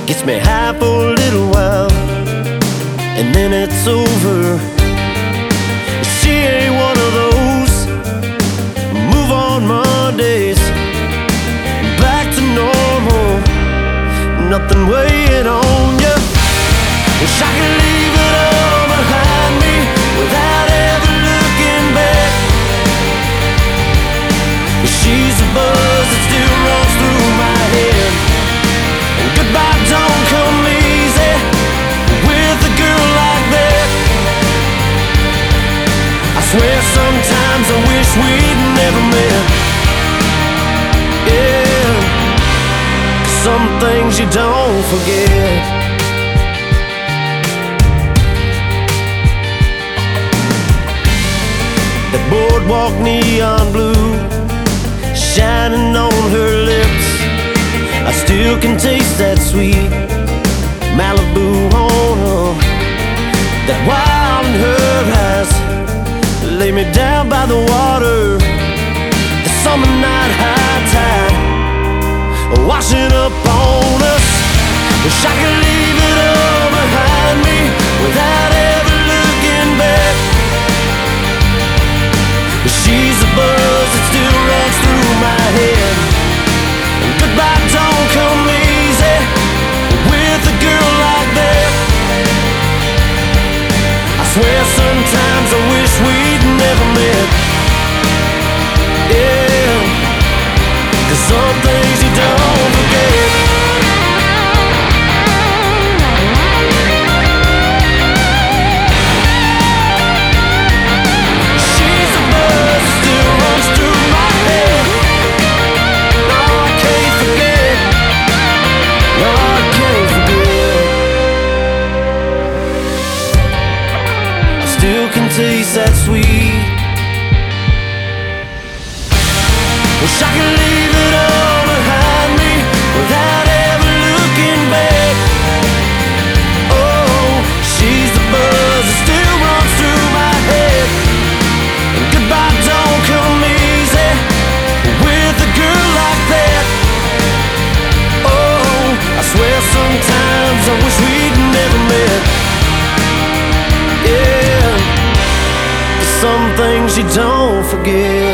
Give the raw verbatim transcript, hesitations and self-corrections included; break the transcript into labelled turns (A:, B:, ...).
A: Gets me high for a little while, and then it's over. She ain't one of those move on Mondays. Back to normal, nothing weighing on you. Wish I could leave it all behind me without ever looking back. But she's a buzz that still runs through my head. And goodbye don't come easy with a girl like that. I swear sometimes I wish we'd never met. Yeah, 'cause some things you don't forget. That boardwalk neon blue shining on her lips, I still can taste that sweet Malibu on her. That wild in her eyes lay me down by the water. The summer night high tide washing up on us. Wish I could leave it all behind me without ever looking back. She's a buzz that still runs through my head. And goodbye don't come easy with a girl like that. I swear sometimes I wish we'd never met. Yeah, 'cause some things you don't forget. Still can taste that sweet. Wish I could leave it all behind me without ever looking back. Oh, she's the buzz that still runs through my head. And goodbye don't come easy with a girl like that. Oh, I swear sometimes I wish we'd never met. Yeah, some things you don't forget.